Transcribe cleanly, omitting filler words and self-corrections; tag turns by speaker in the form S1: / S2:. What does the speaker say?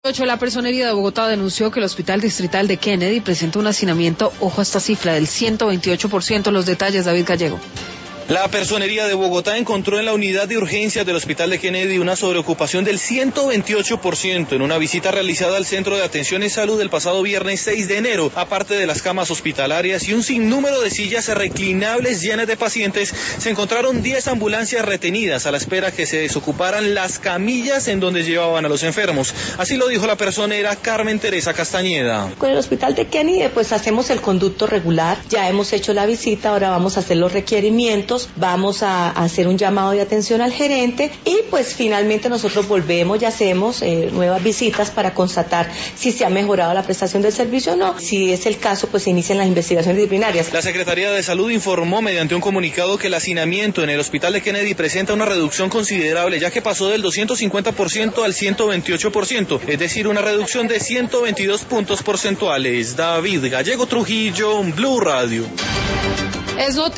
S1: La Personería de Bogotá denunció que el Hospital Distrital de Kennedy presenta un hacinamiento, ojo a esta cifra, del 128%. Los detalles, David Gallego.
S2: La Personería de Bogotá encontró en la unidad de urgencias del Hospital de Kennedy una sobreocupación del 128% en una visita realizada al Centro de Atención en Salud el pasado viernes 6 de enero. Aparte de las camas hospitalarias y un sinnúmero de sillas reclinables llenas de pacientes, se encontraron 10 ambulancias retenidas a la espera que se desocuparan las camillas en donde llevaban a los enfermos. Así lo dijo la personera Carmen Teresa Castañeda.
S3: Con el Hospital de Kennedy pues hacemos el conducto regular, ya hemos hecho la visita, ahora vamos a hacer los requerimientos. Vamos a hacer un llamado de atención al gerente y pues finalmente nosotros volvemos y hacemos nuevas visitas para constatar si se ha mejorado la prestación del servicio o no. Si es el caso, pues se inician las investigaciones disciplinarias.
S2: La Secretaría de Salud informó mediante un comunicado que el hacinamiento en el Hospital de Kennedy presenta una reducción considerable, ya que pasó del 250% al 128%, es decir, una reducción de 122 puntos porcentuales. David Gallego Trujillo, Blue Radio.